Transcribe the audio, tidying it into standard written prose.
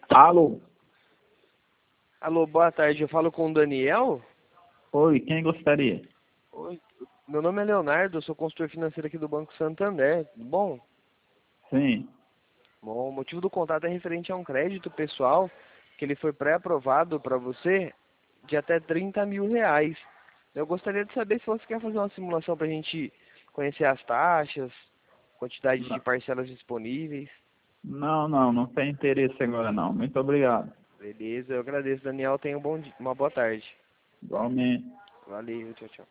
Alô? Alô, boa tarde. Eu falo com o Daniel? Oi, quem gostaria? Oi. Meu nome é Leonardo, eu sou consultor financeiro aqui do Banco Santander. Tudo bom? Sim. Bom, o motivo do contato é referente a um crédito pessoal que ele foi pré-aprovado para você de até 30 mil reais. Eu gostaria de saber se você quer fazer uma simulação para a gente conhecer as taxas, quantidade de N- parcelas disponíveis. não tem interesse agora não. Muito obrigado. Beleza, eu agradeço, Daniel. Tenha uma boa tarde. Igualmente. Valeu, tchau, tchau.